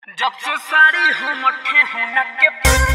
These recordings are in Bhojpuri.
जब से साड़ी हो मठे हो नके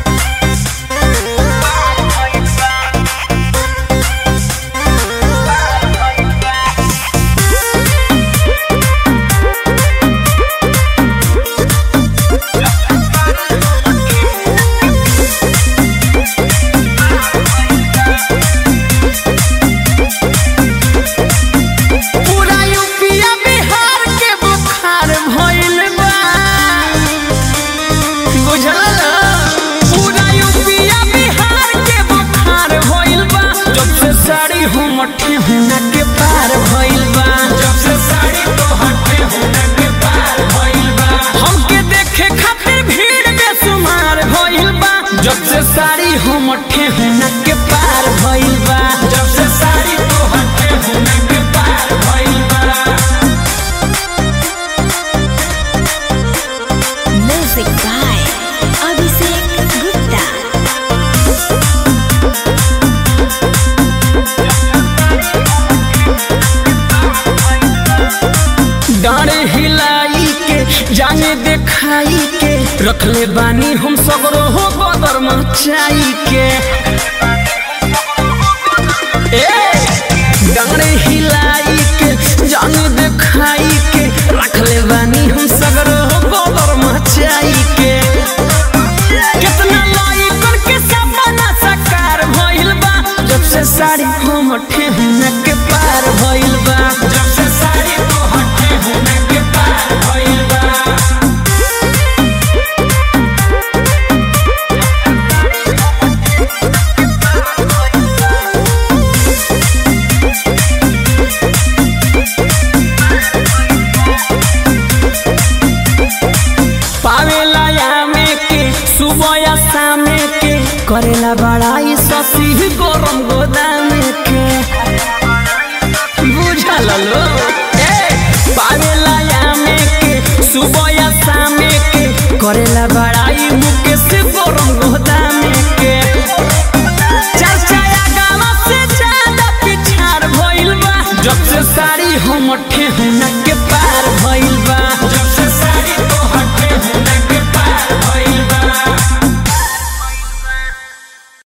मठे होना के पार भइल बा। जब से साड़ी तो हटे होना के पार भइल बा। हमके देखे खातिर भीड़ बेसुमार भइल बा। जब से साड़ी हो मठे होना के पार भइल बा। जब से साड़ी तो हटे होना के पार भइल बा। Music by Abhishek Gupta। डांडे हिलाई के जाने देखाई के रखले बानी हम सगरो हो बदर मचाई के। डांडे हिलाई के जाने देखाई के रखले बानी हम सगरो हो बदर मचाई के। कितना लाई करके सपना साकार भइल बा। जब से साड़ी हो मठे होना के पार भइल बा। जब से साड़ी तो हटे होना के पार भइल बा। पावेला यामे के सुबह या शाम के करेला बड़ाई ससी गरम गोदाम के। बुझल लो पावेला यामे के सुबह या शाम के करेला बड़ाई मुके से गरम गोदाम के। चर्चा गावा से ज्यादा पिछाड़ भइल बा। जब से साड़ी हो मठे होना के पार भइल बा।